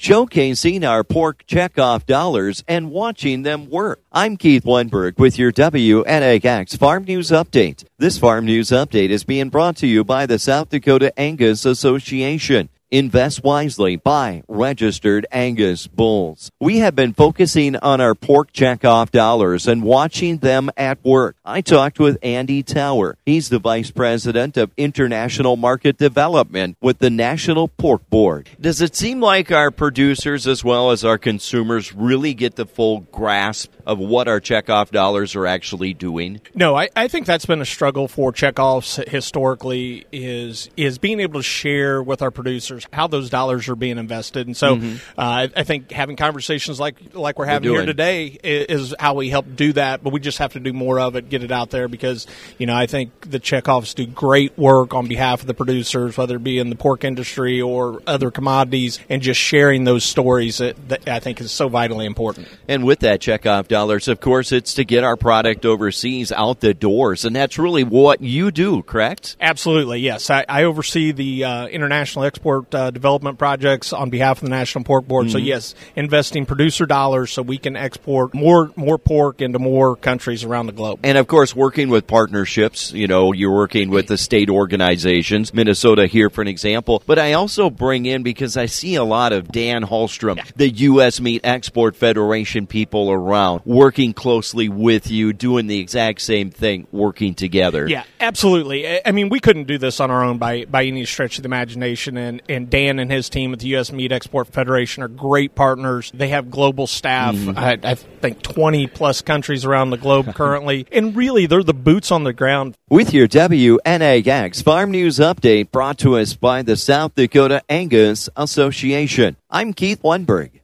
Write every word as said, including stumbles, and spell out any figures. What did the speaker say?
showcasing our pork checkoff dollars and watching them work. I'm Keith Lundberg with your W N A X Farm News Update. This Farm News Update is being brought to you by the South Dakota Angus Association. Invest wisely. Buy registered Angus bulls. We have been focusing on our pork checkoff dollars and watching them at work. I talked with Andy Tower. He's the Vice President of International Market Development with the National Pork Board. Does it seem like our producers as well as our consumers really get the full grasp of what our checkoff dollars are actually doing? No, I, I think that's been a struggle for checkoffs historically is is being able to share with our producers how those dollars are being invested. And so mm-hmm. uh, I, I think having conversations like like we're having we're here today is, is how we help do that, but we just have to do more of it, get it out there because, you know, I think the checkoffs do great work on behalf of the producers, whether it be in the pork industry or other commodities, and just sharing those stories that, that I think is so vitally important. And with that checkoff dollars, of course, it's to get our product overseas out the doors, and that's really what you do, correct? Absolutely, yes. I, I oversee the uh, international export uh, development projects on behalf of the National Pork Board. Mm-hmm. So, yes, investing producer dollars so we can export more more pork into more countries around the globe. And, of course, working with partnerships. You know, you're working with the state organizations, Minnesota here for an example. But I also bring in, because I see a lot of Dan Hallstrom, yeah. the U S Meat Export Federation people around, working closely with you, doing the exact same thing, working together. Yeah, absolutely. I mean, we couldn't do this on our own by, by any stretch of the imagination, and, and Dan and his team at the U S Meat Export Federation are great partners. They have global staff, mm-hmm. I, I think twenty-plus countries around the globe currently, and really, they're the boots on the ground. With your W N A X Farm News Update brought to us by the South Dakota Angus Association, I'm Keith Lundberg.